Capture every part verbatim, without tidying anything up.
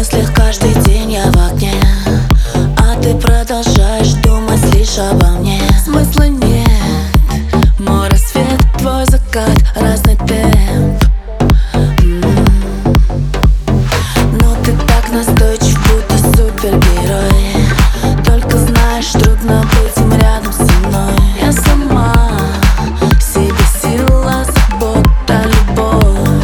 мыслях каждый день я в огне, а ты продолжаешь думать лишь обо мне. Смысла нет, мой рассвет, твой закат, разный темп. Но ты так настойчив, будто супергерой. Только знаешь, трудно быть им рядом со мной. Я сама себе сила, забота, любовь.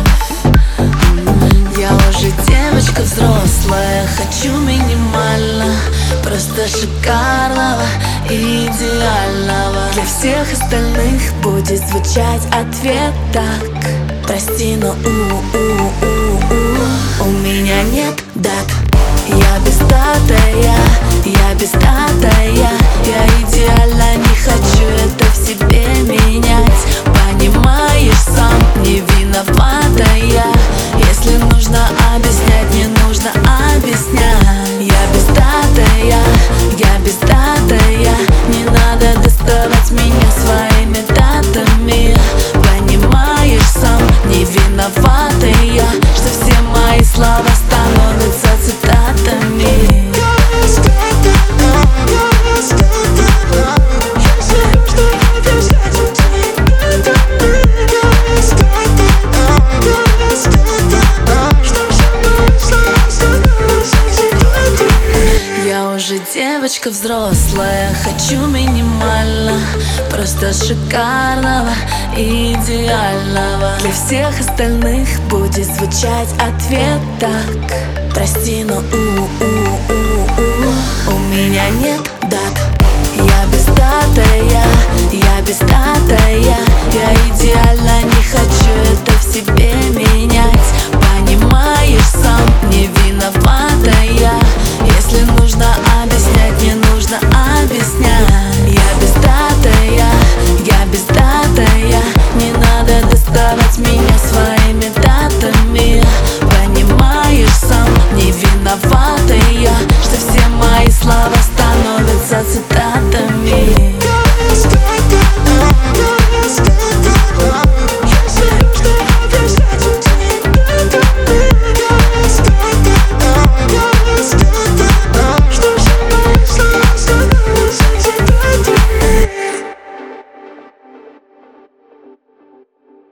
Я уже девочка взрослая, хочу минимально, просто шикарного и идеального. Для всех остальных будет звучать ответ так: прости, но у-у-у-у у меня нет дат. Я без датая, я без датая. Я идеально не хочу это в себе менять. Понимаешь, сам не виноватая. Если нужно объяснять, не нужно объяснять. Я без датая, я без датая. Не надо доставать меня своими датами. Понимаешь, сам не виноватая, что все мои слова становятся цитатами. Я уже девочка взрослая, хочу минимально, просто шикарного и идеального. Для всех остальных будет звучать ответ так: прости, но у-у-у-у у меня нет